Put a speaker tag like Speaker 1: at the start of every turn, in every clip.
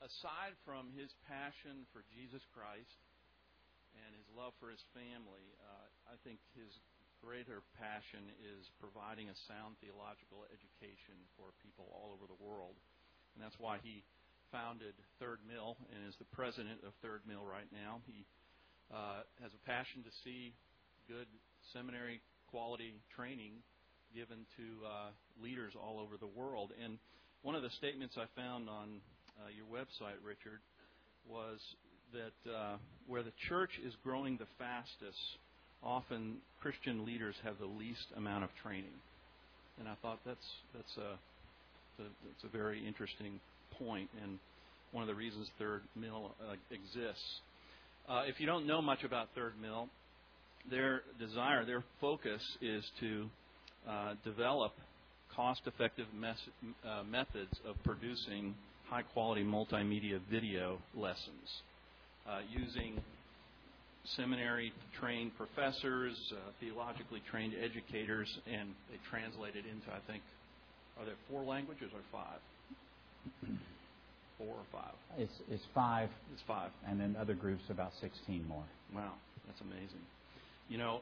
Speaker 1: aside from his passion for Jesus Christ and his love for his family, I think his greater passion is providing a sound theological education for people all over the world. And that's why he founded Third Mill and is the president of Third Mill right now. He has a passion to see good seminary quality training given to leaders all over the world. And one of the statements I found on your website, Richard, was that where the church is growing the fastest, often Christian leaders have the least amount of training. And I thought that's a very interesting point, and one of the reasons Third Mill exists. If you don't know much about Third Mill, their focus is to develop cost-effective methods of producing high-quality multimedia video lessons using seminary-trained professors, theologically trained educators, and they translate it into, I think, are there 4 languages or 5? 4 or 5?
Speaker 2: It's 5.
Speaker 1: It's 5.
Speaker 2: And then other groups about 16 more.
Speaker 1: Wow, that's amazing. You know,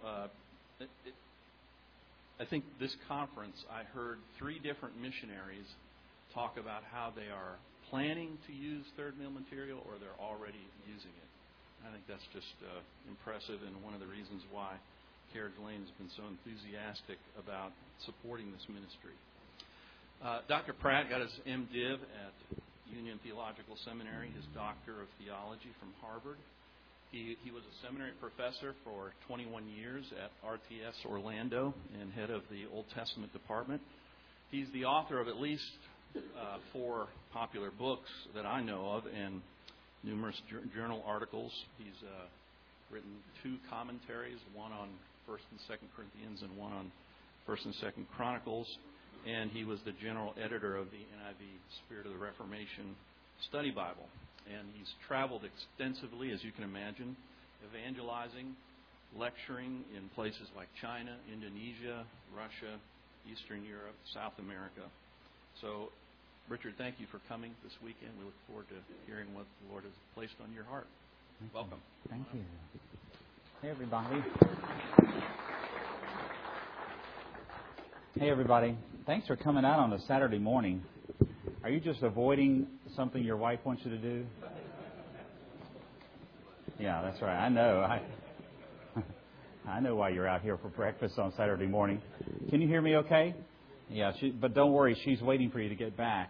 Speaker 1: I think this conference, I heard 3 different missionaries talk about how they are planning to use Third Mill material or they're already using it. I think that's just impressive, and one of the reasons why Carriage Lane has been so enthusiastic about supporting this ministry. Dr. Pratt got his MDiv at Union Theological Seminary, his Doctor of Theology from Harvard. He was a seminary professor for 21 years at RTS Orlando and head of the Old Testament department. He's the author of at least 4 popular books that I know of and numerous journal articles. He's written 2 commentaries, one on 1st and 2nd Corinthians and one on 1st and 2nd Chronicles. And he was the general editor of the NIV Spirit of the Reformation Study Bible. And he's traveled extensively, as you can imagine, evangelizing, lecturing in places like China, Indonesia, Russia, Eastern Europe, South America. So, Richard, thank you for coming this weekend. We look forward to hearing what the Lord has placed on your heart. Welcome.
Speaker 2: Thank you. Hey, everybody. Hey, everybody. Thanks for coming out on a Saturday morning. Are you just avoiding something your wife wants you to do? Yeah, that's right. I know. I know why you're out here for breakfast on Saturday morning. Can you hear me okay? Yeah, but don't worry, she's waiting for you to get back.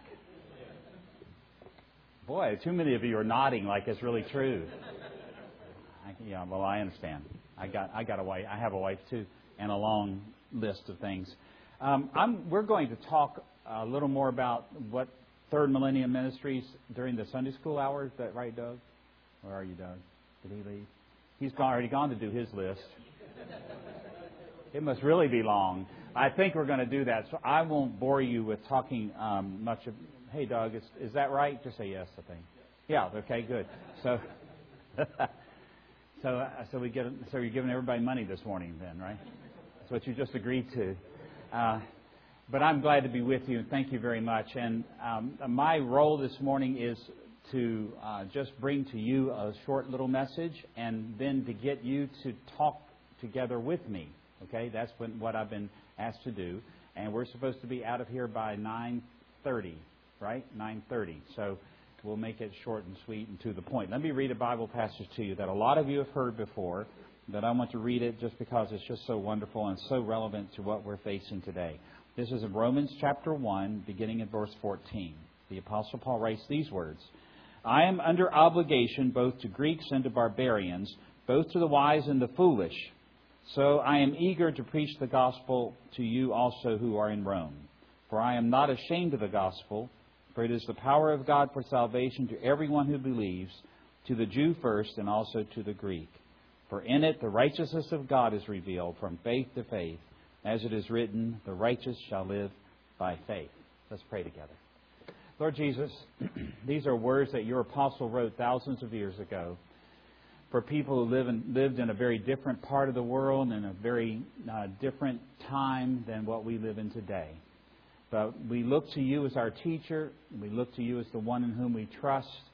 Speaker 2: Boy, too many of you are nodding like it's really true. I understand. I got a wife. I have a wife too, and a long list of things. We're going to talk a little more about what Third Millennium Ministries during the Sunday school hour. Is that right, Doug? Where are you, Doug? Did he leave? He's already gone to do his list. It must really be long. I think we're going to do that, so I won't bore you with talking much of... Hey, Doug, is that right? Just say yes, I think. Yeah, okay, good. So you're giving everybody money this morning then, right? That's what you just agreed to. But I'm glad to be with you, and thank you very much. And my role this morning is to just bring to you a short little message and then to get you to talk together with me. Okay, that's what I've been asked to do. And we're supposed to be out of here by 9:30, right? 9:30. So we'll make it short and sweet and to the point. Let me read a Bible passage to you that a lot of you have heard before, but I want to read it just because it's just so wonderful and so relevant to what we're facing today. This is in Romans chapter 1, beginning at verse 14. The Apostle Paul writes these words: I am under obligation both to Greeks and to barbarians, both to the wise and the foolish. So I am eager to preach the gospel to you also who are in Rome. For I am not ashamed of the gospel, for it is the power of God for salvation to everyone who believes, to the Jew first and also to the Greek. For in it the righteousness of God is revealed from faith to faith, as it is written, the righteous shall live by faith. Let's pray together. Lord Jesus, these are words that your apostle wrote thousands of years ago for people who lived in a very different part of the world and a very different time than what we live in today. But we look to you as our teacher. We look to you as the one in whom we trust.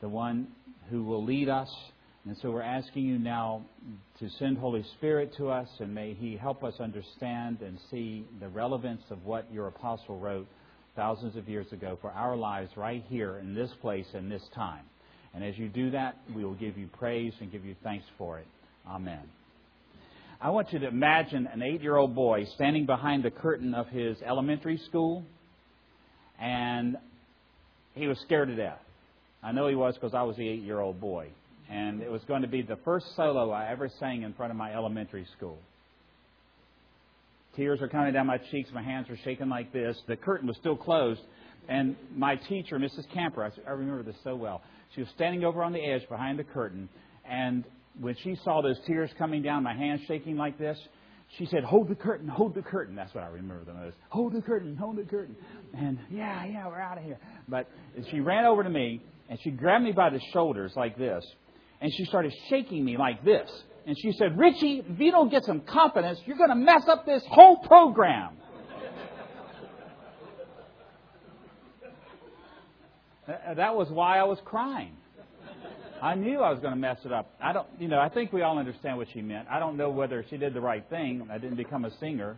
Speaker 2: the one who will lead us. And so we're asking you now to send Holy Spirit to us, and may He help us understand and see the relevance of what your apostle wrote thousands of years ago for our lives right here in this place and this time. And as you do that, we will give you praise and give you thanks for it. Amen. I want you to imagine an 8-year-old boy standing behind the curtain of his elementary school, and he was scared to death. I know he was because I was the 8-year-old boy. And it was going to be the first solo I ever sang in front of my elementary school. Tears were coming down my cheeks. My hands were shaking like this. The curtain was still closed. And my teacher, Mrs. Camper, I remember this so well. She was standing over on the edge behind the curtain. And when she saw those tears coming down, my hands shaking like this, she said, "Hold the curtain, hold the curtain." That's what I remember the most. Hold the curtain, hold the curtain. And yeah, we're out of here. But she ran over to me, and she grabbed me by the shoulders like this. And she started shaking me like this. And she said, "Richie, if you don't get some confidence, you're going to mess up this whole program." That was why I was crying. I knew I was going to mess it up. I think we all understand what she meant. I don't know whether she did the right thing. I didn't become a singer.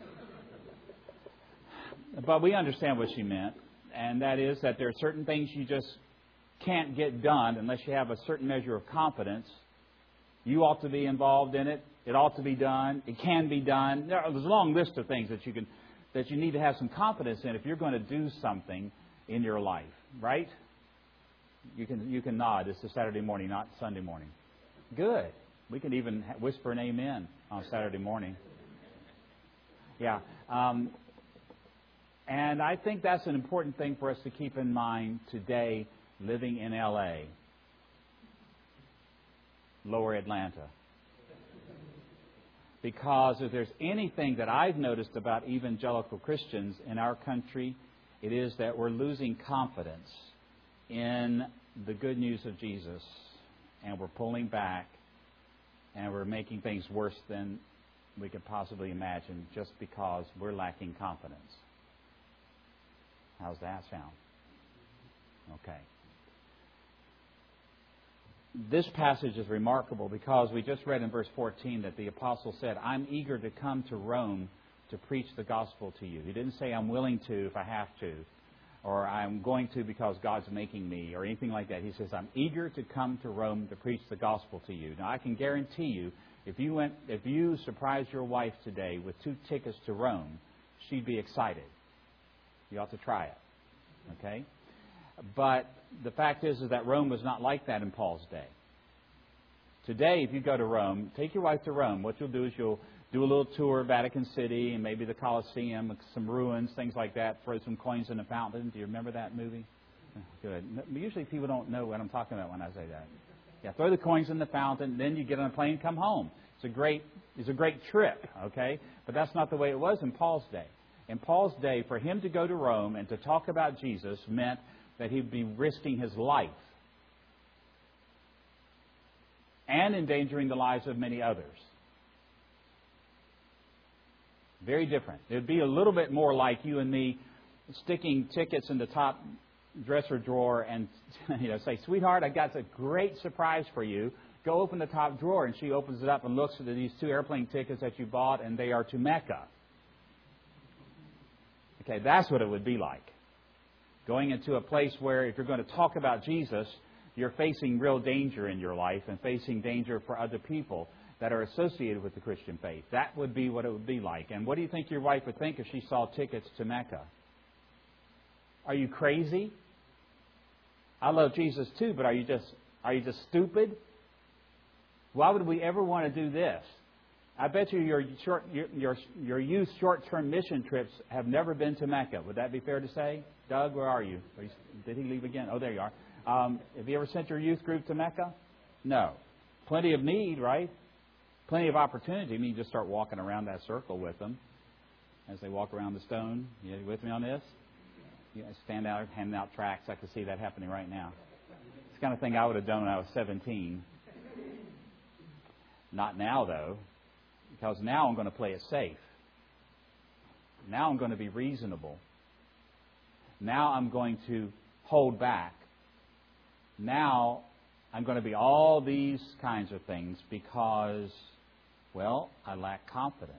Speaker 2: But we understand what she meant. And that is that there are certain things you just can't get done unless you have a certain measure of confidence. You ought to be involved in it. It ought to be done. It can be done. There's a long list of things that you need to have some confidence in if you're going to do something in your life, right? You can nod. It's a Saturday morning, not Sunday morning. Good. We can even whisper an amen on Saturday morning. Yeah. And I think that's an important thing for us to keep in mind today, living in L.A., Lower Atlanta. Because if there's anything that I've noticed about evangelical Christians in our country, it is that we're losing confidence in the good news of Jesus, and we're pulling back, and we're making things worse than we could possibly imagine just because we're lacking confidence. How's that sound? Okay. This passage is remarkable because we just read in verse 14 that the apostle said, "I'm eager to come to Rome to preach the gospel to you." He didn't say, "I'm willing to if I have to," or "I'm going to because God's making me," or anything like that. He says, "I'm eager to come to Rome to preach the gospel to you." Now, I can guarantee you, if you surprised your wife today with 2 tickets to Rome, she'd be excited. You ought to try it. Okay? But the fact is that Rome was not like that in Paul's day. Today, if you go to Rome, take your wife to Rome. What you'll do is you'll do a little tour of Vatican City and maybe the Colosseum, some ruins, things like that. Throw some coins in the fountain. Do you remember that movie? Good. Usually people don't know what I'm talking about when I say that. Yeah, throw the coins in the fountain, then you get on a plane and come home. It's a great trip, okay? But that's not the way it was in Paul's day. In Paul's day, for him to go to Rome and to talk about Jesus meant that he'd be risking his life and endangering the lives of many others. Very different. It would be a little bit more like you and me sticking tickets in the top dresser drawer and say, "Sweetheart, I got a great surprise for you. Go open the top drawer." And she opens it up and looks at these 2 airplane tickets that you bought, and they are to Mecca. Okay, that's what it would be like. Going into a place where if you're going to talk about Jesus, you're facing real danger in your life and facing danger for other people that are associated with the Christian faith. That would be what it would be like. And what do you think your wife would think if she saw tickets to Mecca? Are you crazy? I love Jesus too, but are you just stupid? Why would we ever want to do this? I bet you your youth short-term mission trips have never been to Mecca. Would that be fair to say? Doug, where are you? Did he leave again? Oh, there you are. Have you ever sent your youth group to Mecca? No. Plenty of need, right? Plenty of opportunity. I mean, you just start walking around that circle with them as they walk around the stone. You with me on this? You stand out, handing out tracts. I can see that happening right now. It's the kind of thing I would have done when I was 17. Not now, though, because now I'm going to play it safe. Now I'm going to be reasonable. Now I'm going to hold back. Now I'm going to be all these kinds of things because, well, I lack confidence.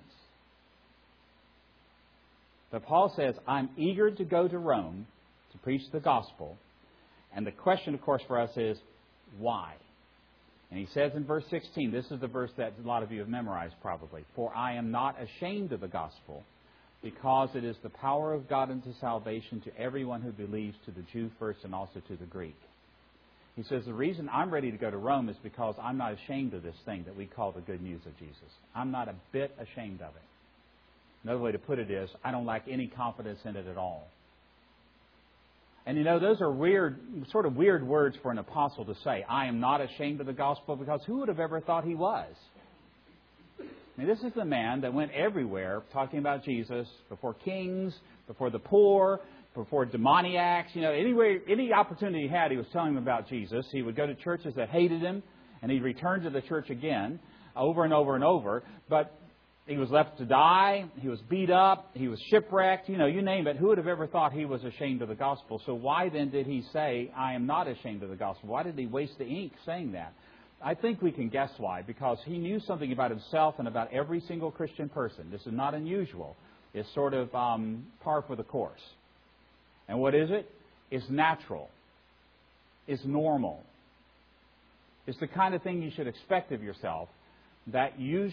Speaker 2: But Paul says, I'm eager to go to Rome to preach the gospel. And the question, of course, for us is, why? And he says in verse 16, this is the verse that a lot of you have memorized probably, for I am not ashamed of the gospel, because it is the power of God unto salvation to everyone who believes, to the Jew first and also to the Greek. He says, the reason I'm ready to go to Rome is because I'm not ashamed of this thing that we call the good news of Jesus. I'm not a bit ashamed of it. Another way to put it is, I don't lack any confidence in it at all. And you know, those are sort of weird words for an apostle to say. I am not ashamed of the gospel, because who would have ever thought he was? I mean, this is the man that went everywhere talking about Jesus, before kings, before the poor, before demoniacs. You know, any opportunity he had, he was telling them about Jesus. He would go to churches that hated him, and he'd return to the church again, over and over and over. But he was left to die. He was beat up. He was shipwrecked. You know, you name it. Who would have ever thought he was ashamed of the gospel? So why then did he say, I am not ashamed of the gospel? Why did he waste the ink saying that? I think we can guess why. Because he knew something about himself and about every single Christian person. This is not unusual. It's sort of par for the course. And what is it? It's natural. It's normal. It's the kind of thing you should expect of yourself, that you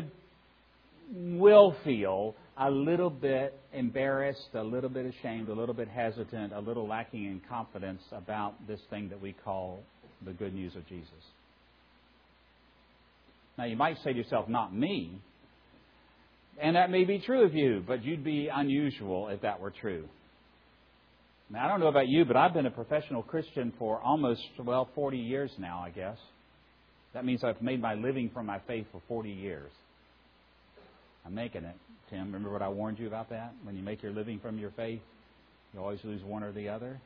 Speaker 2: will feel a little bit embarrassed, a little bit ashamed, a little bit hesitant, a little lacking in confidence about this thing that we call the good news of Jesus. Now, you might say to yourself, not me. And that may be true of you, but you'd be unusual if that were true. Now, I don't know about you, but I've been a professional Christian for almost, 40 years now, I guess. That means I've made my living from my faith for 40 years. I'm making it. Tim, remember what I warned you about that? When you make your living from your faith, you always lose one or the other.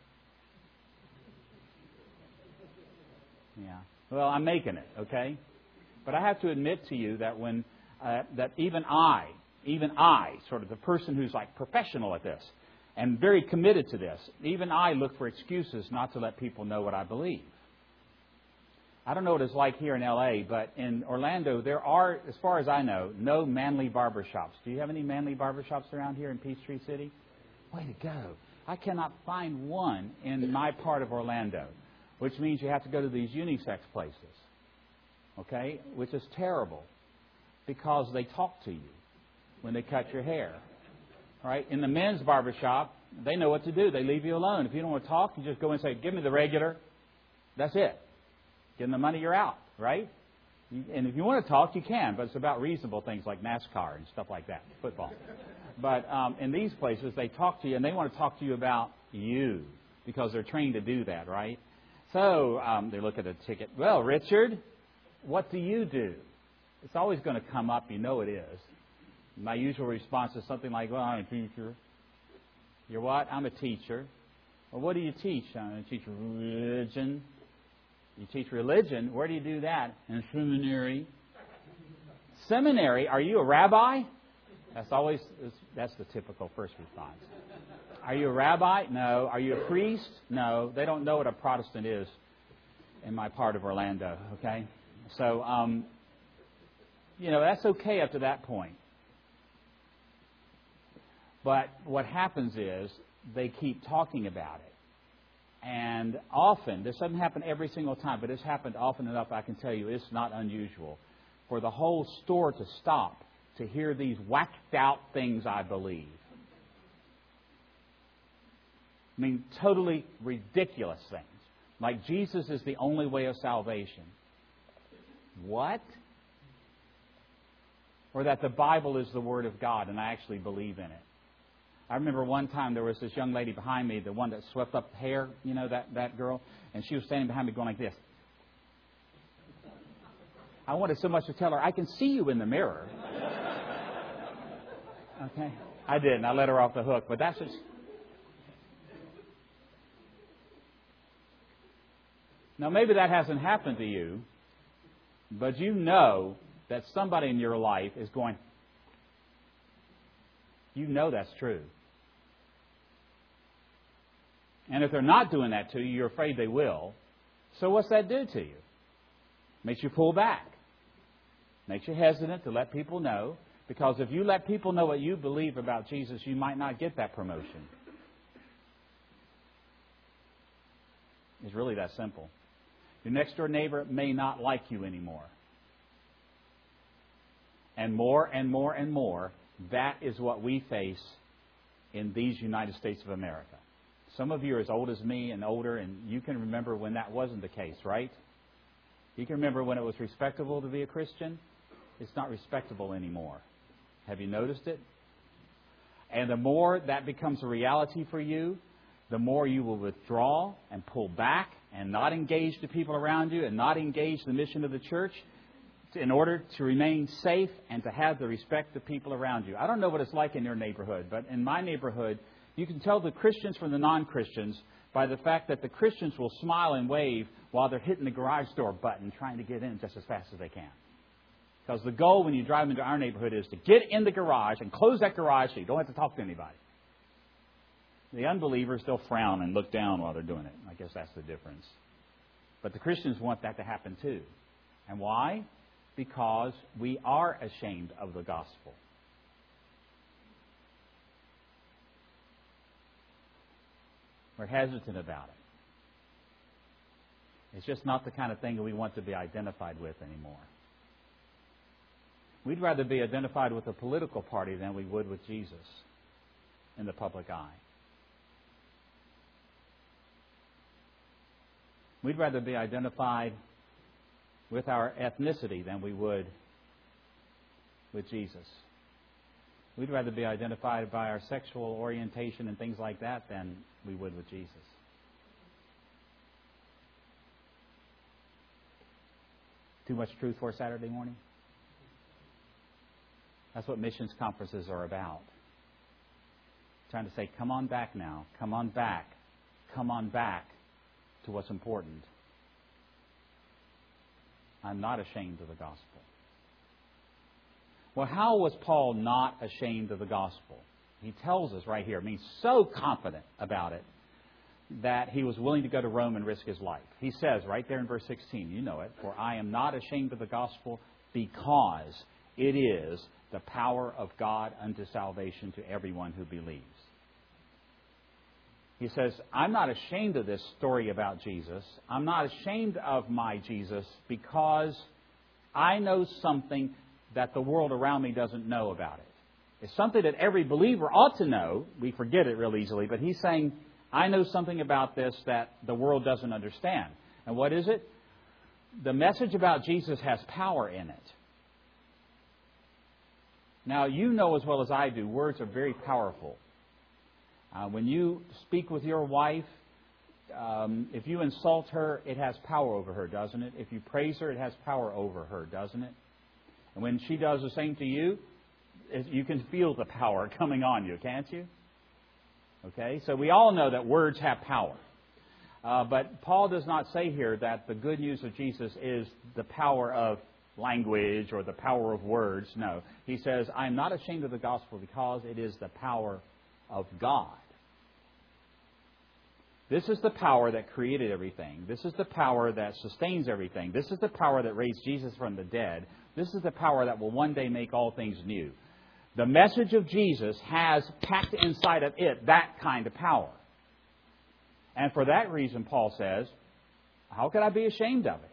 Speaker 2: Yeah. Well, I'm making it, okay? But I have to admit to you that that even I, sort of the person who's like professional at this and very committed to this, even I look for excuses not to let people know what I believe. I don't know what it's like here in L.A., but in Orlando, there are, as far as I know, no manly barbershops. Do you have any manly barbershops around here in Peachtree City? Way to go. I cannot find one in my part of Orlando, which means you have to go to these unisex places, okay, which is terrible because they talk to you when they cut your hair. Right? In the men's barbershop, they know what to do. They leave you alone. If you don't want to talk, you just go and say, give me the regular. That's it. Give them the money, you're out, right? And if you want to talk, you can, but it's about reasonable things like NASCAR and stuff like that, football. But in these places, they talk to you, and they want to talk to you about you because they're trained to do that, right? So they look at a ticket. Well, Richard, what do you do? It's always going to come up. You know it is. My usual response is something like, well, I'm a teacher. You're what? I'm a teacher. Well, what do you teach? I teach religion. You teach religion? Where do you do that? In seminary. Seminary? Are you a rabbi? That's the typical first response. Are you a rabbi? No. Are you a priest? No. They don't know what a Protestant is in my part of Orlando, okay? So, that's okay up to that point. But what happens is they keep talking about it. And often, this doesn't happen every single time, but it's happened often enough, I can tell you, it's not unusual for the whole store to stop to hear these whacked out things I believe. I mean, totally ridiculous things. Like Jesus is the only way of salvation. What? Or that the Bible is the Word of God and I actually believe in it. I remember one time there was this young lady behind me, the one that swept up hair, that girl, and she was standing behind me going like this. I wanted so much to tell her, I can see you in the mirror. Okay? I didn't. I let her off the hook, but that's just... Now, maybe that hasn't happened to you, but you know that somebody in your life is going, you know that's true. And if they're not doing that to you, you're afraid they will. So what's that do to you? Makes you pull back. Makes you hesitant to let people know. Because if you let people know what you believe about Jesus, you might not get that promotion. It's really that simple. Your next door neighbor may not like you anymore. And more and more and more, that is what we face in these United States of America. Some of you are as old as me and older, and you can remember when that wasn't the case, right? You can remember when it was respectable to be a Christian. It's not respectable anymore. Have you noticed it? And the more that becomes a reality for you, the more you will withdraw and pull back and not engage the people around you and not engage the mission of the church in order to remain safe and to have the respect of people around you. I don't know what it's like in your neighborhood, but in my neighborhood, you can tell the Christians from the non-Christians by the fact that the Christians will smile and wave while they're hitting the garage door button trying to get in just as fast as they can. Because the goal when you drive into our neighborhood is to get in the garage and close that garage so you don't have to talk to anybody. The unbelievers, they'll frown and look down while they're doing it. I guess that's the difference. But the Christians want that to happen too. And why? Because we are ashamed of the gospel. We're hesitant about it. It's just not the kind of thing that we want to be identified with anymore. We'd rather be identified with a political party than we would with Jesus in the public eye. We'd rather be identified with our ethnicity than we would with Jesus. We'd rather be identified by our sexual orientation and things like that than we would with Jesus. Too much truth for a Saturday morning? That's what missions conferences are about. Trying to say, come on back now. Come on back. Come on back to what's important. I'm not ashamed of the gospel. Well, how was Paul not ashamed of the gospel? He tells us right here, I mean, so confident about it, that he was willing to go to Rome and risk his life. He says right there in verse 16, you know it, for I am not ashamed of the gospel because it is the power of God unto salvation to everyone who believes. He says, I'm not ashamed of this story about Jesus. I'm not ashamed of my Jesus because I know something that the world around me doesn't know about it. It's something that every believer ought to know. We forget it real easily, but he's saying, I know something about this that the world doesn't understand. And what is it? The message about Jesus has power in it. Now, you know as well as I do, words are very powerful. When you speak with your wife, if you insult her, it has power over her, doesn't it? If you praise her, it has power over her, doesn't it? And when she does the same to you, you can feel the power coming on you, can't you? Okay, so we all know that words have power. But Paul does not say here that the good news of Jesus is the power of language or the power of words. No. He says, I'm not ashamed of the gospel because it is the power of God. This is the power that created everything. This is the power that sustains everything. This is the power that raised Jesus from the dead. This is the power that will one day make all things new. The message of Jesus has packed inside of it that kind of power. And for that reason, Paul says, how could I be ashamed of it?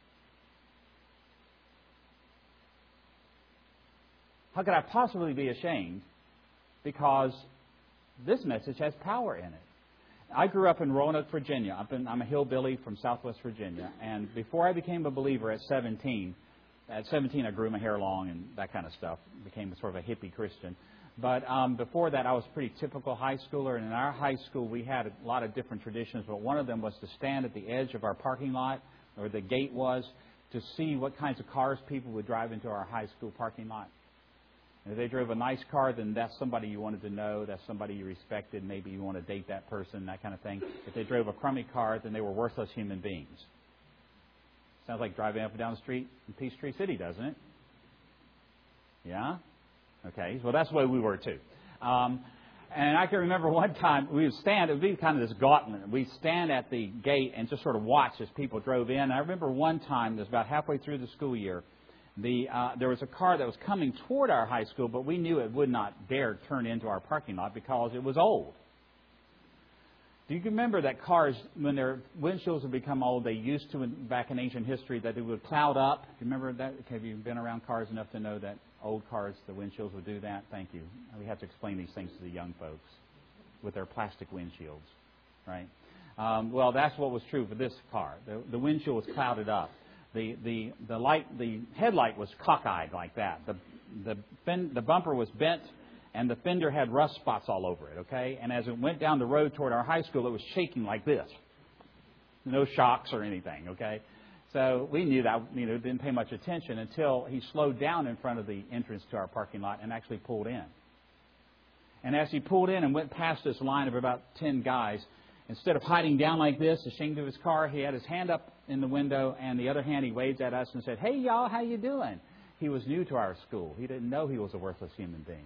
Speaker 2: How could I possibly be ashamed? Because this message has power in it. I grew up in Roanoke, Virginia. I'm a hillbilly from Southwest Virginia. And before I became a believer at 17 I grew my hair long and that kind of stuff. Became sort of a hippie Christian. But before that, I was a pretty typical high schooler. And in our high school, we had a lot of different traditions. But one of them was to stand at the edge of our parking lot, or the gate was, to see what kinds of cars people would drive into our high school parking lot. And if they drove a nice car, then that's somebody you wanted to know. That's somebody you respected. Maybe you want to date that person, that kind of thing. If they drove a crummy car, then they were worthless human beings. Sounds like driving up and down the street in Peachtree City, doesn't it? Yeah? Okay. Well, that's the way we were, too. And I can remember one time we would stand, it would be kind of this gauntlet. We'd stand at the gate and just sort of watch as people drove in. And I remember one time, it was about halfway through the school year, there was a car that was coming toward our high school, but we knew it would not dare turn into our parking lot because it was old. Do you remember that cars, when their windshields would become old, they used to, back in ancient history, that they would cloud up? Do you remember that? Have you been around cars enough to know that old cars, the windshields would do that? Thank you. We have to explain these things to the young folks with their plastic windshields, right? Well, that's what was true for this car. The windshield was clouded up. The headlight was cockeyed like that. The bumper was bent, and the fender had rust spots all over it, okay? And as it went down the road toward our high school, it was shaking like this. No shocks or anything, okay? So we knew that, didn't pay much attention until he slowed down in front of the entrance to our parking lot and actually pulled in. And as he pulled in and went past this line of about 10 guys, instead of hiding down like this, ashamed of his car, he had his hand up in the window, and the other hand he waved at us and said, "Hey, y'all, how you doing?" He was new to our school. He didn't know he was a worthless human being.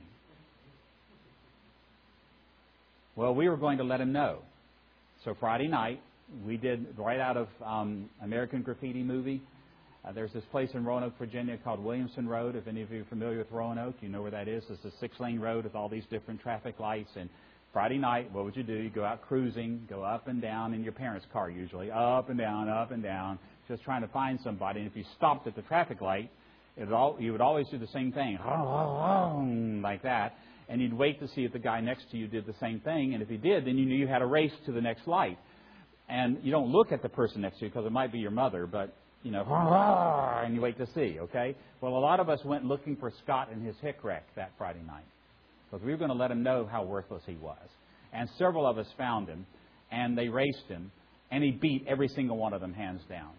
Speaker 2: Well, we were going to let him know. So Friday night, we did, right out of American Graffiti movie, there's this place in Roanoke, Virginia called Williamson Road. If any of you are familiar with Roanoke, you know where that is. It's a 6-lane road with all these different traffic lights. And Friday night, what would you do? You go out cruising, go up and down in your parents' car usually, up and down, just trying to find somebody. And if you stopped at the traffic light, you would always do the same thing, like that. And you'd wait to see if the guy next to you did the same thing. And if he did, then you knew you had a race to the next light. And you don't look at the person next to you because it might be your mother, but, and you wait to see, okay? Well, a lot of us went looking for Scott and his hick wreck that Friday night because we were going to let him know how worthless he was. And several of us found him, and they raced him, and he beat every single one of them hands down.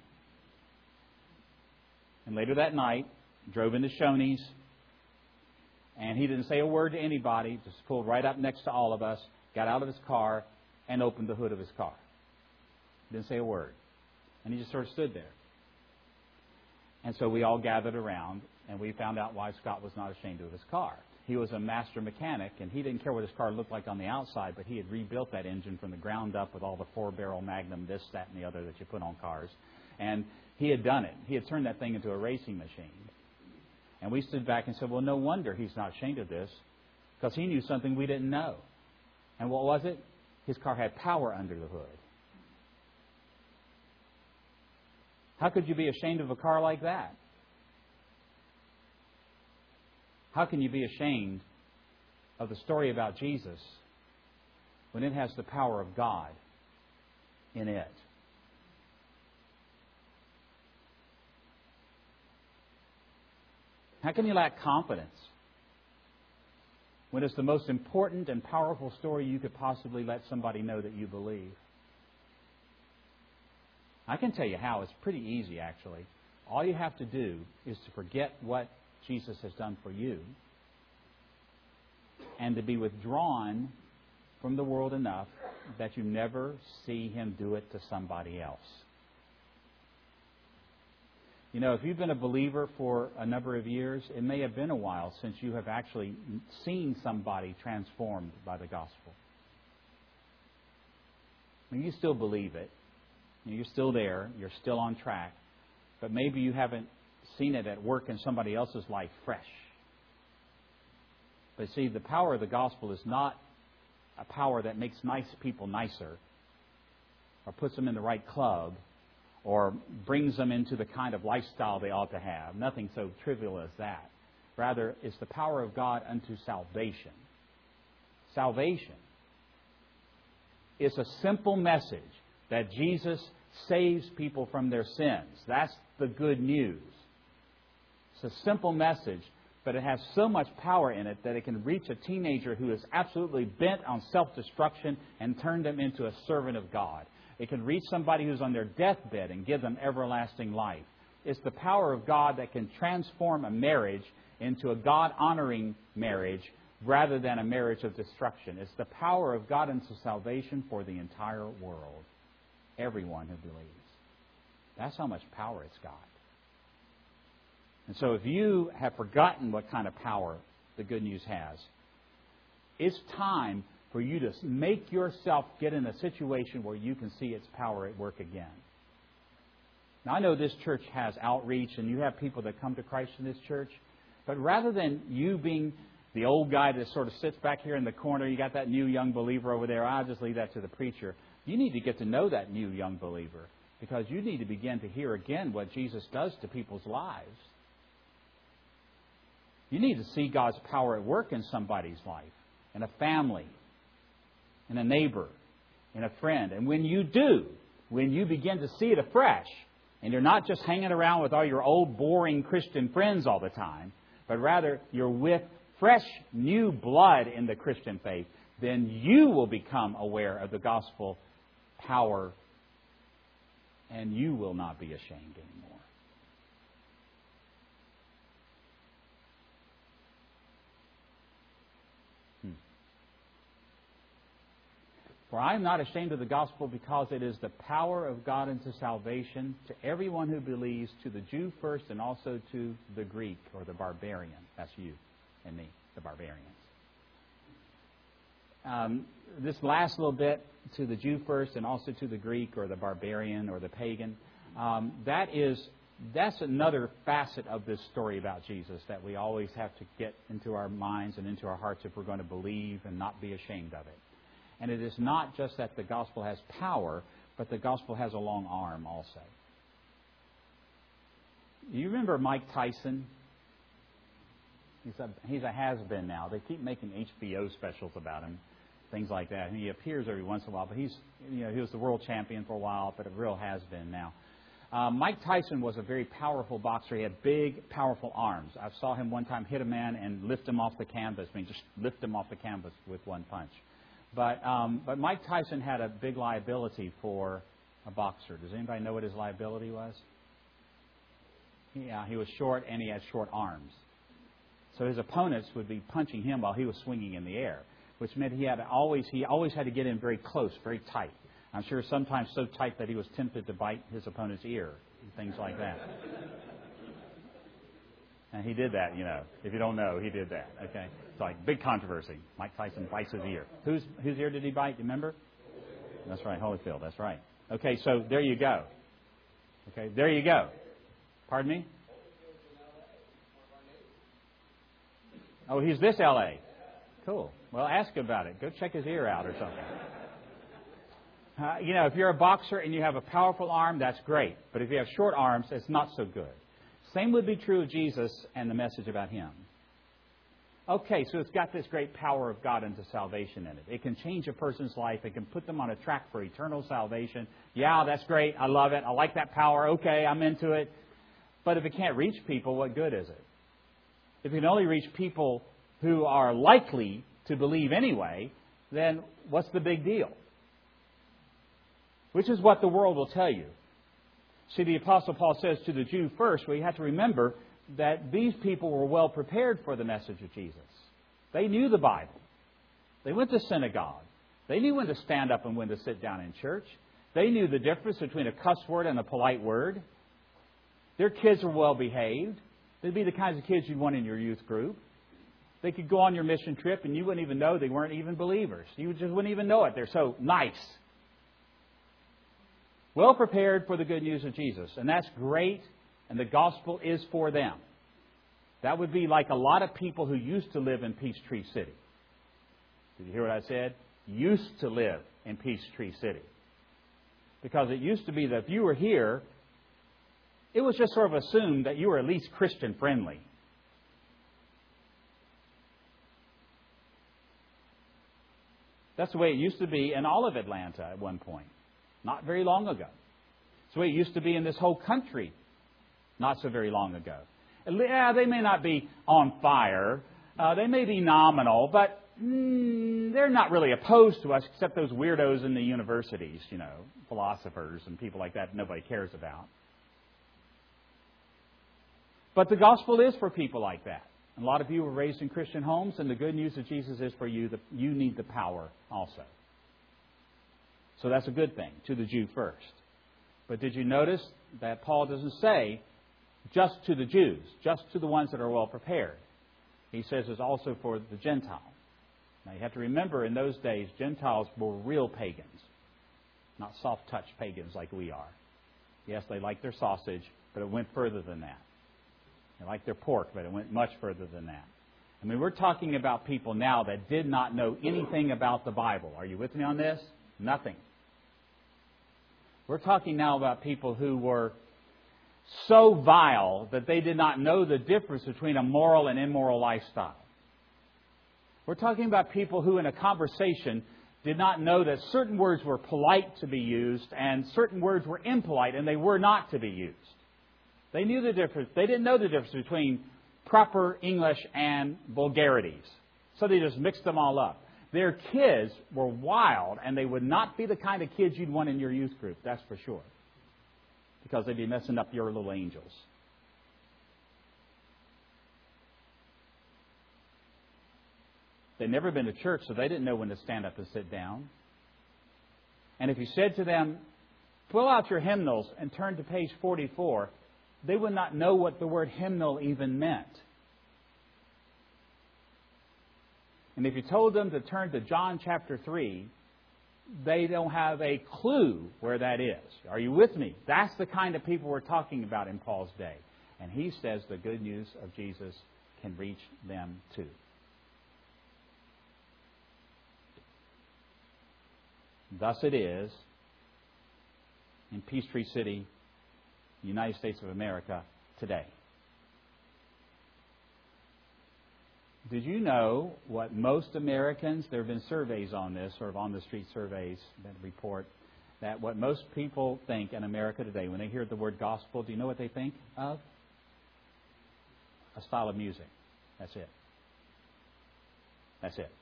Speaker 2: And later that night, drove into Shoney's, and he didn't say a word to anybody, just pulled right up next to all of us, got out of his car, and opened the hood of his car. Didn't say a word. And he just sort of stood there. And so we all gathered around, and we found out why Scott was not ashamed of his car. He was a master mechanic, and he didn't care what his car looked like on the outside, but he had rebuilt that engine from the ground up with all the 4-barrel Magnum, this, that, and the other that you put on cars. And he had done it. He had turned that thing into a racing machine. And we stood back and said, well, no wonder he's not ashamed of this, because he knew something we didn't know. And what was it? His car had power under the hood. How could you be ashamed of a car like that? How can you be ashamed of the story about Jesus when it has the power of God in it? How can you lack confidence when it's the most important and powerful story you could possibly let somebody know that you believe? I can tell you how. It's pretty easy, actually. All you have to do is to forget what Jesus has done for you and to be withdrawn from the world enough that you never see Him do it to somebody else. If you've been a believer for a number of years, it may have been a while since you have actually seen somebody transformed by the gospel. I mean, you still believe it. You're still there. You're still on track. But maybe you haven't seen it at work in somebody else's life fresh. But see, the power of the gospel is not a power that makes nice people nicer or puts them in the right club or brings them into the kind of lifestyle they ought to have. Nothing so trivial as that. Rather, it's the power of God unto salvation. Salvation is a simple message that Jesus saves people from their sins. That's the good news. It's a simple message, but it has so much power in it that it can reach a teenager who is absolutely bent on self-destruction and turn them into a servant of God. It can reach somebody who's on their deathbed and give them everlasting life. It's the power of God that can transform a marriage into a God-honoring marriage rather than a marriage of destruction. It's the power of God unto salvation for the entire world. Everyone who believes. That's how much power it's got. And so if you have forgotten what kind of power the good news has, It's time for you to make yourself get in a situation where you can see its power at work again. Now, I know this church has outreach and you have people that come to Christ in this church, but rather than you being the old guy that sort of sits back here in the corner, you got that new young believer over there, I'll just leave that to the preacher. You need to get to know that new young believer because you need to begin to hear again what Jesus does to people's lives. You need to see God's power at work in somebody's life, in a family, in a neighbor, in a friend. And when you do, when you begin to see it afresh, and you're not just hanging around with all your old, boring Christian friends all the time, but rather you're with fresh, new blood in the Christian faith, then you will become aware of the gospel power, and you will not be ashamed anymore. For I am not ashamed of the gospel because it is the power of God unto salvation to everyone who believes, to the Jew first and also to the Greek or the barbarian. That's you and me, the barbarians. This last little bit, to the Jew first and also to the Greek or the barbarian or the pagan, that's another facet of this story about Jesus that we always have to get into our minds and into our hearts if we're going to believe and not be ashamed of it. And it is not just that the gospel has power, but the gospel has a long arm also. You remember Mike Tyson? He's a has-been now. They keep making HBO specials about him, things like that. And he appears every once in a while, but he was the world champion for a while, but a real has-been now. Mike Tyson was a very powerful boxer. He had big, powerful arms. I saw him one time hit a man and lift him off the canvas. I mean, just lift him off the canvas with one punch. But Mike Tyson had a big liability for a boxer. Does anybody know what his liability was? Yeah, he was short and he had short arms. So his opponents would be punching him while he was swinging in the air, which meant he always had to get in very close, very tight. I'm sure sometimes so tight that he was tempted to bite his opponent's ear and things like that. And he did that, If you don't know, he did that. Okay, it's like big controversy. Mike Tyson bites his ear. Whose ear did he bite? Do you remember? That's right, Holyfield. That's right. Okay, so there you go. Okay, there you go. Pardon me? Oh, he's this L.A. Cool. Well, ask him about it. Go check his ear out or something. If you're a boxer and you have a powerful arm, that's great. But if you have short arms, it's not so good. Same would be true of Jesus and the message about Him. Okay, so it's got this great power of God unto salvation in it. It can change a person's life. It can put them on a track for eternal salvation. Yeah, that's great. I love it. I like that power. Okay, I'm into it. But if it can't reach people, what good is it? If it can only reach people who are likely to believe anyway, then what's the big deal? Which is what the world will tell you. See, the Apostle Paul says to the Jew first, well, you have to remember that these people were well prepared for the message of Jesus. They knew the Bible. They went to synagogue. They knew when to stand up and when to sit down in church. They knew the difference between a cuss word and a polite word. Their kids were well behaved. They'd be the kinds of kids you'd want in your youth group. They could go on your mission trip and you wouldn't even know they weren't even believers. You just wouldn't even know it. They're so nice. Well prepared for the good news of Jesus. And that's great. And the gospel is for them. That would be like a lot of people who used to live in Peachtree City. Did you hear what I said? Used to live in Peachtree City. Because it used to be that if you were here, it was just sort of assumed that you were at least Christian friendly. That's the way it used to be in all of Atlanta at one point. Not very long ago. It's the way it used to be in this whole country not so very long ago. Yeah, they may not be on fire. They may be nominal, but they're not really opposed to us except those weirdos in the universities, philosophers and people like that nobody cares about. But the gospel is for people like that. And a lot of you were raised in Christian homes, and the good news of Jesus is for you that you need the power also. So that's a good thing, to the Jew first. But did you notice that Paul doesn't say just to the Jews, just to the ones that are well prepared. He says it's also for the Gentile. Now, you have to remember, in those days, Gentiles were real pagans, not soft-touch pagans like we are. Yes, they liked their sausage, but it went further than that. They liked their pork, but it went much further than that. I mean, we're talking about people now that did not know anything about the Bible. Are you with me on this? Nothing. We're talking now about people who were so vile that they did not know the difference between a moral and immoral lifestyle. We're talking about people who in a conversation did not know that certain words were polite to be used and certain words were impolite and they were not to be used. They knew the difference. They didn't know the difference between proper English and vulgarities. So they just mixed them all up. Their kids were wild, and they would not be the kind of kids you'd want in your youth group, that's for sure. Because they'd be messing up your little angels. They'd never been to church, so they didn't know when to stand up and sit down. And if you said to them, pull out your hymnals and turn to page 44, they would not know what the word hymnal even meant. And if you told them to turn to John chapter 3, they don't have a clue where that is. Are you with me? That's the kind of people we're talking about in Paul's day. And he says the good news of Jesus can reach them too. Thus it is in Peachtree City, United States of America, today. Did you know what most Americans, there have been surveys on this, sort of on-the-street surveys that report, that what most people think in America today, when they hear the word gospel, do you know what they think of? A style of music. That's it. That's it.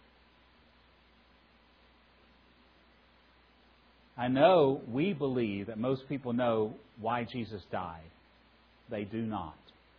Speaker 2: I know we believe that most people know why Jesus died. They do not.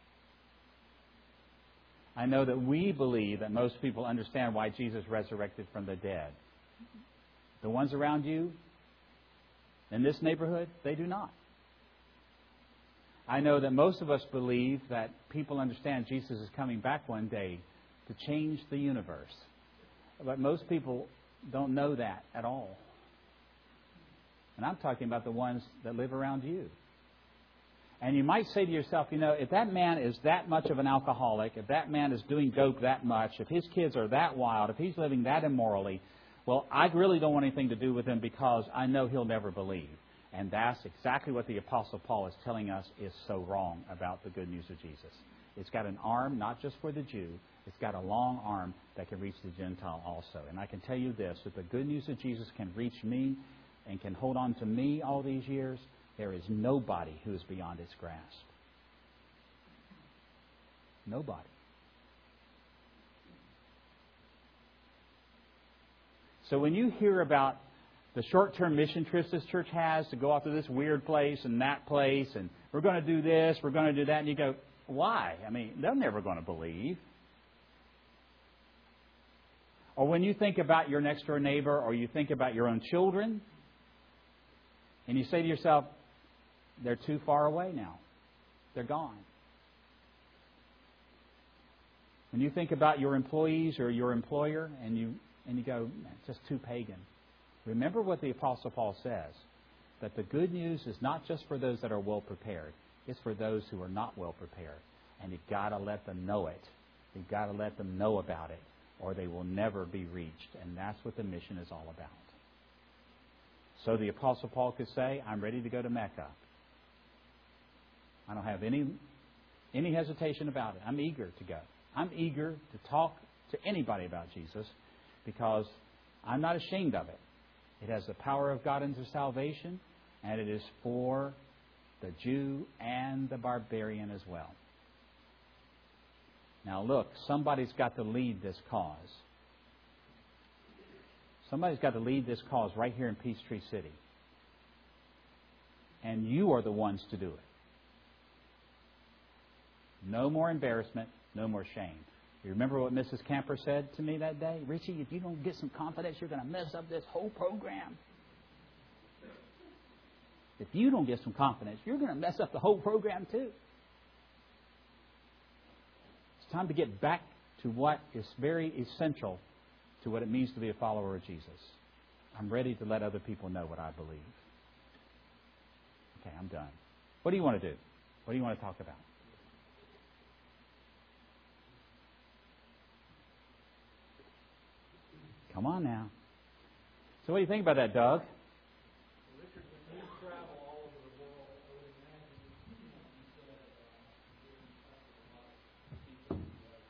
Speaker 2: I know that we believe that most people understand why Jesus resurrected from the dead. The ones around you, in this neighborhood, they do not. I know that most of us believe that people understand Jesus is coming back one day to change the universe. But most people don't know that at all. And I'm talking about the ones that live around you. And you might say to yourself, you know, if that man is that much of an alcoholic, if that man is doing dope that much, if his kids are that wild, if he's living that immorally, well, I really don't want anything to do with him because I know he'll never believe. And that's exactly what the Apostle Paul is telling us is so wrong about the good news of Jesus. It's got an arm not just for the Jew, it's got a long arm that can reach the Gentile also. And I can tell you this, that the good news of Jesus can reach me and can hold on to me all these years. There is nobody who is beyond its grasp. Nobody. So when you hear about the short-term mission trips this church has to go off to this weird place and that place, and we're going to do this, we're going to do that, and you go, why? I mean, they're never going to believe. Or when you think about your next-door neighbor, or you think about your own children, and you say to yourself, they're too far away now. They're gone. When you think about your employees or your employer and you go, it's just too pagan. Remember what the Apostle Paul says, that the good news is not just for those that are well prepared. It's for those who are not well prepared. And you've got to let them know it. You've got to let them know about it, or they will never be reached. And that's what the mission is all about. So the Apostle Paul could say, I'm ready to go to Mecca. I don't have any hesitation about it. I'm eager to go. I'm eager to talk to anybody about Jesus because I'm not ashamed of it. It has the power of God unto salvation, and it is for the Jew and the barbarian as well. Now look, somebody's got to lead this cause. Somebody's got to lead this cause right here in Peachtree City. And you are the ones to do it. No more embarrassment, no more shame. You remember what Mrs. Camper said to me that day? Richie, if you don't get some confidence, you're going to mess up this whole program. If you don't get some confidence, you're going to mess up the whole program too. It's time to get back to what is very essential to what it means to be a follower of Jesus. I'm ready to let other people know what I believe. Okay, I'm done. What do you want to do? What do you want to talk about? Come on now. So what do you think about that, Doug?
Speaker 3: Richard, when you travel all over the world, I would imagine you said you're in touch with a lot of people who have,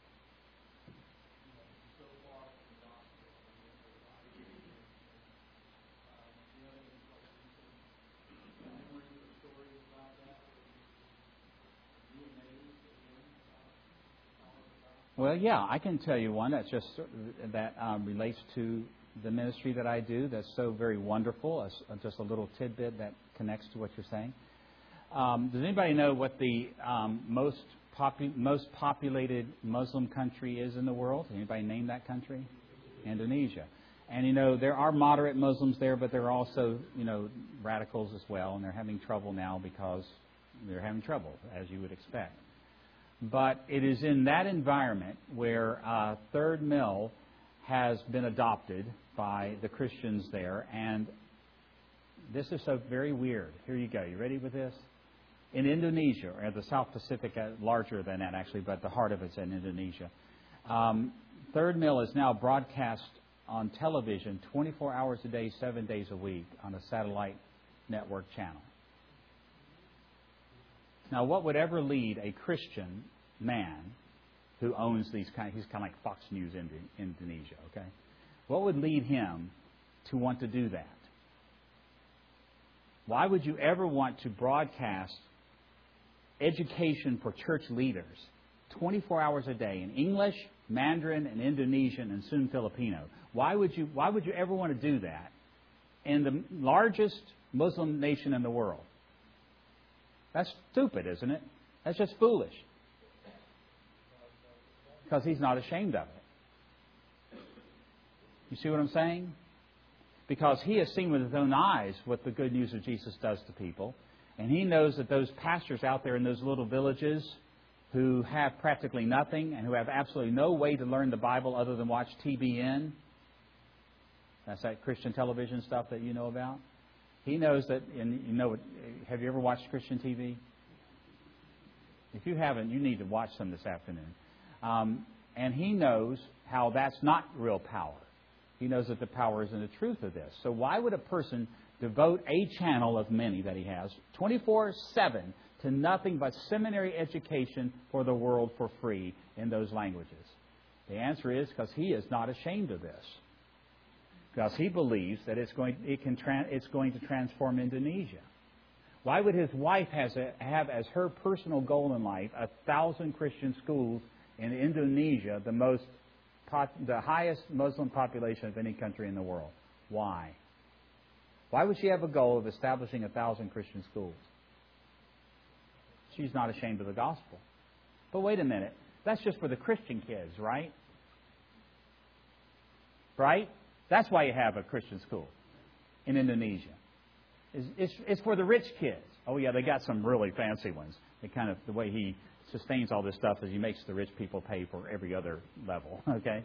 Speaker 3: so far from the gospel and what their lives are. Do you have any memories or stories about that? Are you amazed again about the power of the gospel?
Speaker 2: Well, yeah, I can tell you one that's just that relates to the ministry that I do. That's so very wonderful. Just a little tidbit that connects to what you're saying. Does anybody know what the most populated Muslim country is in the world? Anybody name that country? Indonesia. And there are moderate Muslims there, but there are also radicals as well, and they're having trouble now because they're having trouble, as you would expect. But it is in that environment where Third Mill has been adopted by the Christians there. And this is so very weird. Here you go. You ready with this? In Indonesia, or the South Pacific, larger than that actually, but the heart of it's in Indonesia. Third Mill is now broadcast on television 24 hours a day, 7 days a week on a satellite network channel. Now, what would ever lead a Christian man who owns he's kind of like Fox News in Indonesia, okay? What would lead him to want to do that? Why would you ever want to broadcast education for church leaders 24 hours a day in English, Mandarin, and Indonesian, and soon Filipino? Why would you ever want to do that in the largest Muslim nation in the world? That's stupid, isn't it? That's just foolish. Because he's not ashamed of it. You see what I'm saying? Because he has seen with his own eyes what the good news of Jesus does to people. And he knows that those pastors out there in those little villages who have practically nothing and who have absolutely no way to learn the Bible other than watch TBN, that's that Christian television stuff that you know about. He knows that, and have you ever watched Christian TV? If you haven't, you need to watch some this afternoon. And he knows how that's not real power. He knows that the power is in the truth of this. So why would a person devote a channel of many that he has 24/7 to nothing but seminary education for the world for free in those languages? The answer is because he is not ashamed of this. Because he believes that it's going to transform Indonesia. Why would his wife have as her personal goal in life 1,000 Christian schools in Indonesia, the highest Muslim population of any country in the world? Why? Why would she have a goal of establishing 1,000 Christian schools? She's not ashamed of the gospel. But wait a minute. That's just for the Christian kids, right? Right? That's why you have a Christian school in Indonesia. It's for the rich kids. Oh, yeah, they got some really fancy ones. The way he sustains all this stuff is he makes the rich people pay for every other level, okay?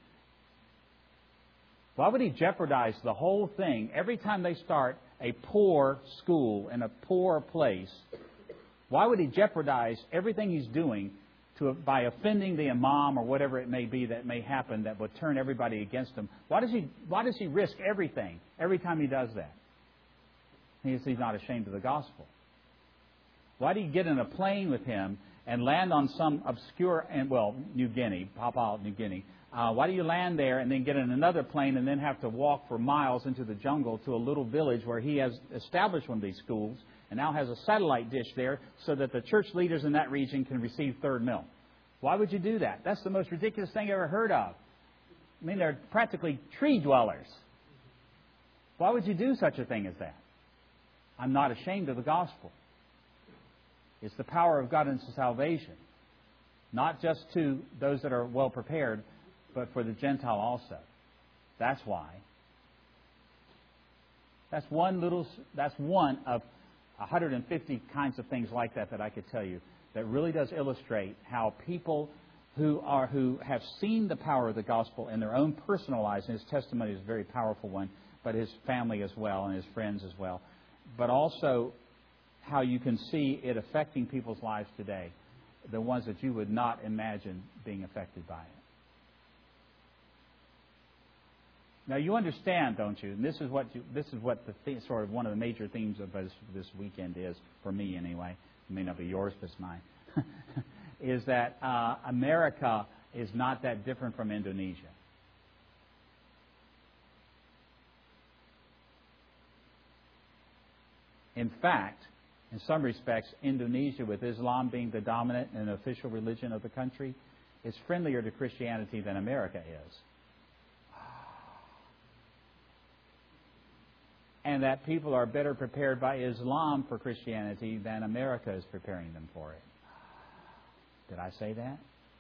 Speaker 2: Why would he jeopardize the whole thing every time they start a poor school in a poor place? Why would he jeopardize everything he's doing by offending the imam or whatever it may be that may happen that would turn everybody against him? Why does he risk everything every time he does that? He's not ashamed of the gospel. Why do you get in a plane with him and land on some obscure, New Guinea, Papua New Guinea? Why do you land there and then get in another plane and then have to walk for miles into the jungle to a little village where he has established one of these schools and now has a satellite dish there so that the church leaders in that region can receive Third Mill? Why would you do that? That's the most ridiculous thing I ever heard of. I mean, they're practically tree dwellers. Why would you do such a thing as that? I'm not ashamed of the gospel. It's the power of God unto salvation. Not just to those that are well prepared, but for the Gentile also. That's why. That's one of 150 kinds of things like that I could tell you that really does illustrate how people who have seen the power of the gospel in their own personal lives, and his testimony is a very powerful one, but his family as well and his friends as well, but also how you can see it affecting people's lives today, the ones that you would not imagine being affected by it. Now you understand, don't you? And this is what sort of one of the major themes of this weekend is for me anyway. It may not be yours, but it's mine. Is that America is not that different from Indonesia. In fact, in some respects, Indonesia, with Islam being the dominant and official religion of the country, is friendlier to Christianity than America is. And that people are better prepared by Islam for Christianity than America is preparing them for it. Did I say that?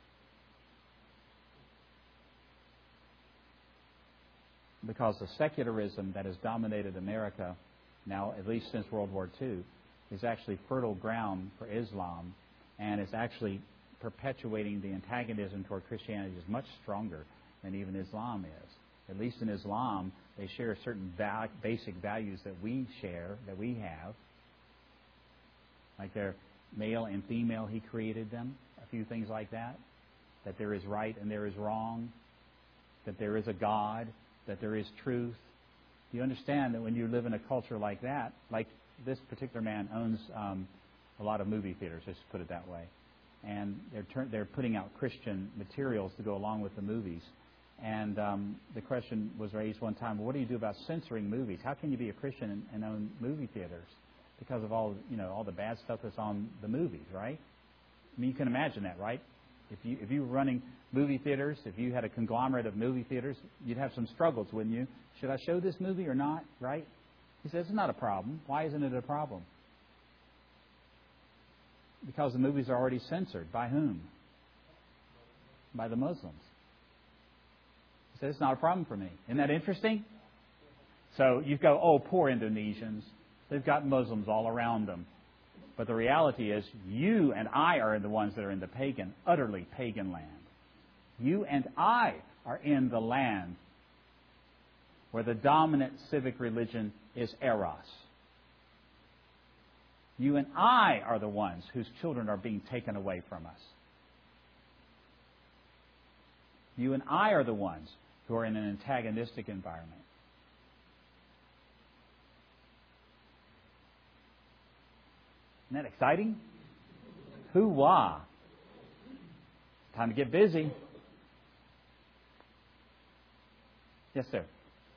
Speaker 2: Because the secularism that has dominated America now, at least since World War II, is actually fertile ground for Islam, and is actually perpetuating the antagonism toward Christianity is much stronger than even Islam is. At least in Islam, they share certain basic values that we share, that we have. Like they're male and female, He created them. A few things like that. That there is right and there is wrong. That there is a God. That there is truth. Do you understand that when you live in a culture like that, like this particular man owns a lot of movie theaters, let's put it that way. And they're putting out Christian materials to go along with the movies. And the question was raised one time, well, what do you do about censoring movies? How can you be a Christian and own movie theaters? Because of all the bad stuff that's on the movies, right? I mean, you can imagine that, right? If you were running movie theaters, if you had a conglomerate of movie theaters, you'd have some struggles, wouldn't you? Should I show this movie or not, right? He says, it's not a problem. Why isn't it a problem? Because the movies are already censored. By whom? By the Muslims. He says, it's not a problem for me. Isn't that interesting? So you go, oh, poor Indonesians. They've got Muslims all around them. But the reality is, you and I are the ones that are in the pagan, utterly pagan land. You and I are in the land where the dominant civic religion is Eros. You and I are the ones whose children are being taken away from us. You and I are the ones who are in an antagonistic environment. Isn't that exciting? Hoo-wah. Time to get busy. Yes, sir.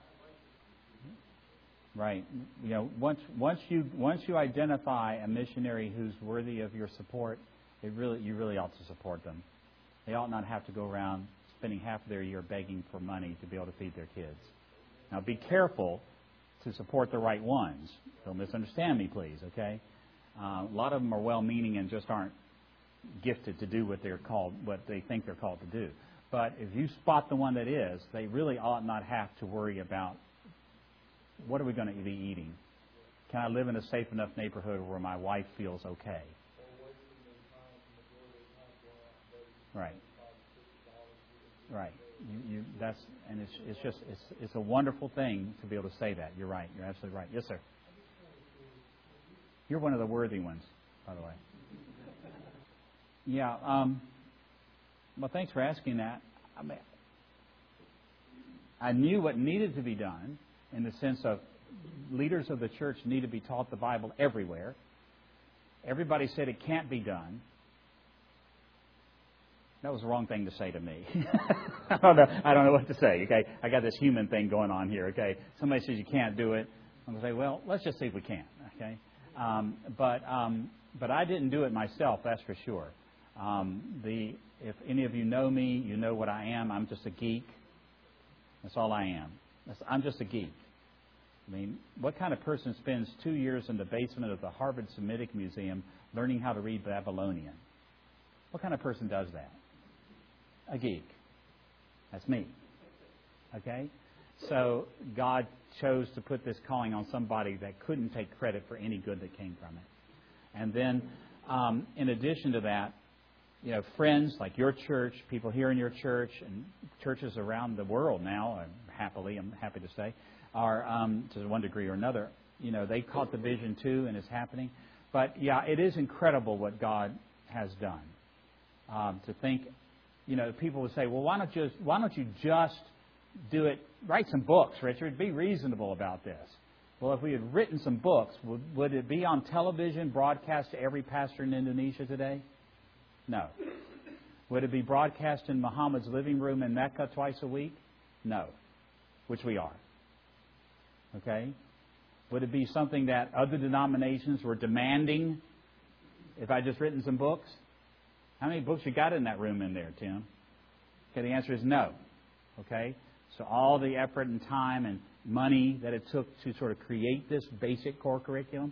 Speaker 2: Right. Once you identify a missionary who's worthy of your support, you really ought to support them. They ought not have to go around spending half of their year begging for money to be able to feed their kids. Now, be careful to support the right ones. Don't misunderstand me, please. Okay. A lot of them are well-meaning and just aren't gifted to do what they think they're called to do. But if you spot the one that is, they really ought not have to worry about what are we going to be eating. Can I live in a safe enough neighborhood where my wife feels okay? Right. Right. It's a wonderful thing to be able to say that. You're right. You're absolutely right. Yes, sir. You're one of the worthy ones, by the way. Yeah. Well, thanks for asking that. I knew what needed to be done in the sense of leaders of the church need to be taught the Bible everywhere. Everybody said it can't be done. That was the wrong thing to say to me. I don't know what to say. Okay, I got this human thing going on here. Okay, somebody says you can't do it. I'm going to say, well, let's just see if we can. Okay. But I didn't do it myself, that's for sure. If any of you know me, you know what I am. I'm just a geek. That's all I am. I'm just a geek. I mean, what kind of person spends 2 years in the basement of the Harvard Semitic Museum learning how to read Babylonian? What kind of person does that? A geek. That's me. Okay? So God chose to put this calling on somebody that couldn't take credit for any good that came from it. And then, in addition to that, friends like your church, people here in your church, and churches around the world now, I'm happy to say, are, to one degree or another, they caught the vision too, and it's happening. But, yeah, it is incredible what God has done. To think, people would say, well, why don't you just do it, write some books, Richard, be reasonable about this. Well, if we had written some books, would it be on television, broadcast to every pastor in Indonesia today? No. Would it be broadcast in Muhammad's living room in Mecca twice a week? No. Which we are. Okay? Would it be something that other denominations were demanding if I just written some books? How many books you got in that room in there, Tim? Okay, the answer is no. Okay? So all the effort and time and money that it took to sort of create this basic core curriculum,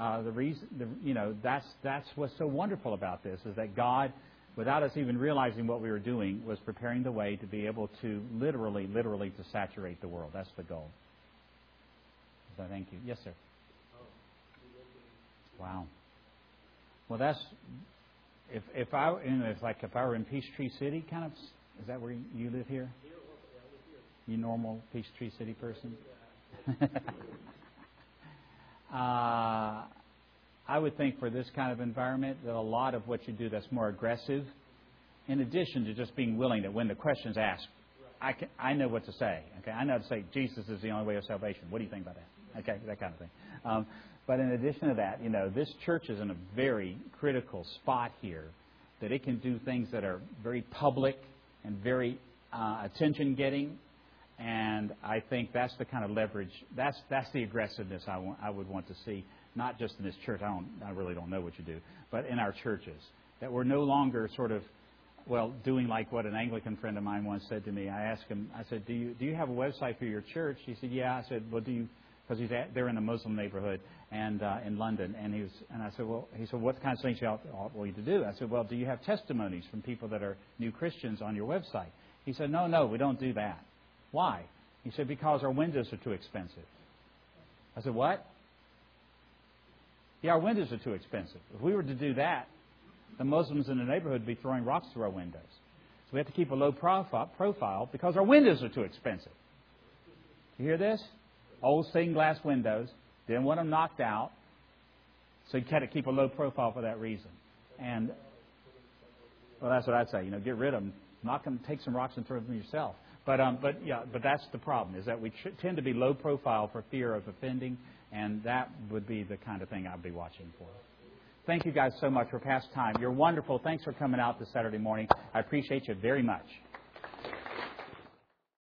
Speaker 2: that's what's so wonderful about this, is that God, without us even realizing what we were doing, was preparing the way to be able to literally to saturate the world. That's the goal. So thank you. Yes, sir. Wow. Well, that's if I were in Peachtree City, kind of. Is that where you live here? You normal Peachtree City person? I would think for this kind of environment that a lot of what you do that's more aggressive, in addition to just being willing that when the question's asked, I know what to say. Okay, I know to say Jesus is the only way of salvation. What do you think about that? Okay, that kind of thing. But in addition to that, this church is in a very critical spot here, that it can do things that are very public and very attention-getting. And I think that's the kind of leverage, that's the aggressiveness I would want to see, not just in this church. I really don't know what you do, but in our churches, that we're no longer sort of, doing like what an Anglican friend of mine once said to me. I asked him, I said, do you have a website for your church? He said, yeah. I said, well, do you? Because they're in a Muslim neighborhood and in London, and I said, well, he said, what kinds of things you want you to do? I said, well, do you have testimonies from people that are new Christians on your website? He said, no, we don't do that. Why? He said, because our windows are too expensive. I said, what? Yeah, our windows are too expensive. If we were to do that, the Muslims in the neighborhood would be throwing rocks through our windows. So we have to keep a low profile because our windows are too expensive. You hear this? Old stained glass windows. Didn't want them knocked out. So you kind of keep a low profile for that reason. And, that's what I'd say. Get rid of them. Knock them, take some rocks and throw them yourself. But that's the problem, is that we tend to be low profile for fear of offending, and that would be the kind of thing I'd be watching for. Thank you guys so much. We're past time. You're wonderful. Thanks for coming out this Saturday morning. I appreciate you very much.